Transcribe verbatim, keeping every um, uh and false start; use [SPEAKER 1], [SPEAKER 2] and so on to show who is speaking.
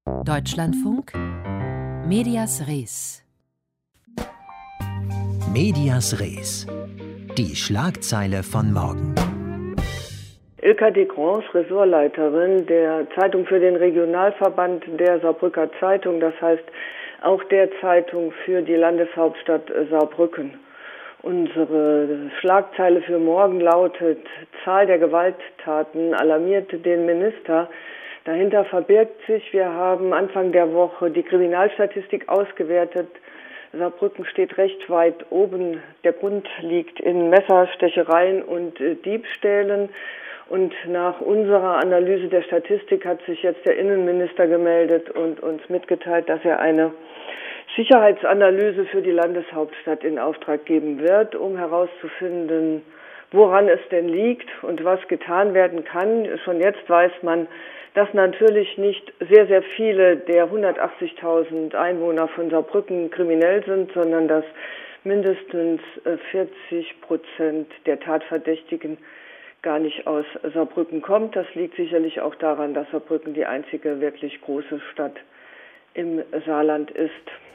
[SPEAKER 1] Deutschlandfunk Medias Res.
[SPEAKER 2] Medias Res. Die Schlagzeile von morgen.
[SPEAKER 3] Ilka de Grans, Ressortleiterin der Zeitung für den Regionalverband der Saarbrücker Zeitung, das heißt auch der Zeitung für die Landeshauptstadt Saarbrücken. Unsere Schlagzeile für morgen lautet: Zahl der Gewalttaten alarmiert den Minister. Dahinter verbirgt sich, wir haben Anfang der Woche die Kriminalstatistik ausgewertet. Saarbrücken steht recht weit oben. Der Grund liegt in Messerstechereien und äh, Diebstählen. Und nach unserer Analyse der Statistik hat sich jetzt der Innenminister gemeldet und uns mitgeteilt, dass er eine Sicherheitsanalyse für die Landeshauptstadt in Auftrag geben wird, um herauszufinden, woran es denn liegt und was getan werden kann. Schon jetzt weiß man, dass natürlich nicht sehr, sehr viele der hundertachtzigtausend Einwohner von Saarbrücken kriminell sind, sondern dass mindestens vierzig Prozent der Tatverdächtigen gar nicht aus Saarbrücken kommt. Das liegt sicherlich auch daran, dass Saarbrücken die einzige wirklich große Stadt im Saarland ist.